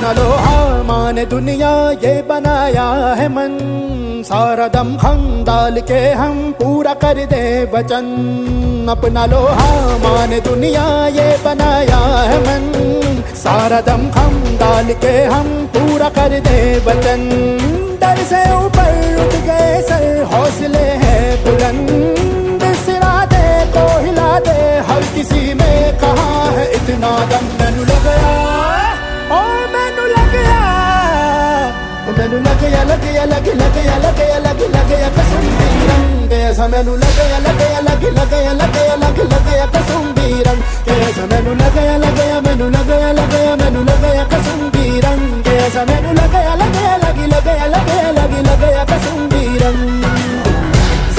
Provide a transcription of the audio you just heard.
अपना लोहा माने दुनिया ये बनाया है मन, सारा दम खम डाल के हम पूरा कर दे वचन। अपना लोहा माने दुनिया ये बनाया है मन, सारा दम खम डाल के हम पूरा कर दे वचन। डर से ऊपर उठ गए सर, हौसले है बुलंद, सिरा दे तो हिला दे, हर किसी में कहाँ है इतना दम। मैनू लग गया, ओ मैनू लग गया, मैनू लग गया, लग गया, लग लग गया, लग गया, लग लग गया कसम दी रंग ऐसा। मैनू लग गया, लग गया, लग लग गया, लग गया, लग लग गया कसम दी रंग ऐसा। मैनू लग गया, लग गया, मैनू लग गया, लग गया, मैनू लग गया कसम दी रंग ऐसा। मैनू लग गया, लग गया, लग लग गया, लग गया, लग लग गया कसम दी रंग।